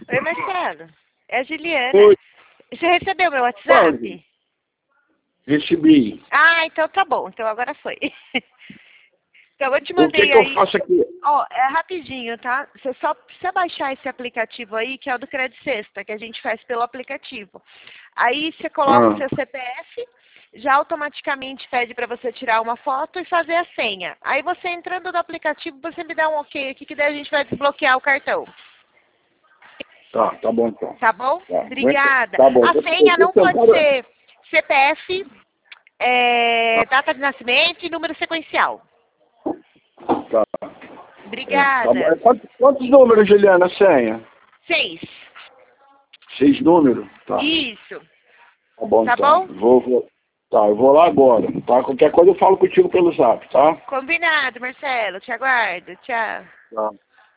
Oi, Marcelo. É a Juliana. Oi, Você recebeu meu WhatsApp? Andy. Recebi. Ah, então tá bom. Então agora foi. Então eu te O que mandei que eu aí. faço aqui? Ó, é rapidinho, tá? Você só precisa baixar esse aplicativo aí, que é o do Crédito Sexta, que a gente faz pelo aplicativo. Aí você coloca o Ah, seu CPF, já automaticamente pede para você tirar uma foto e fazer a senha. Aí você entrando no aplicativo, você me dá um ok aqui, que daí a gente vai desbloquear o cartão. tá bom então. Tá bom? Tá, Obrigada. tá bom. A senha Eu não tô pode tentando... ser CPF, data de nascimento e número sequencial. Tá, tá bom. Obrigada. Quantos números, Juliana, a senha? 6. 6 números? Tá. Isso. Tá bom Tá então. bom? Tá, eu vou lá agora. Tá? Qualquer coisa eu falo contigo pelo zap, tá? Combinado, Marcelo. Te aguardo. Tchau. Tá.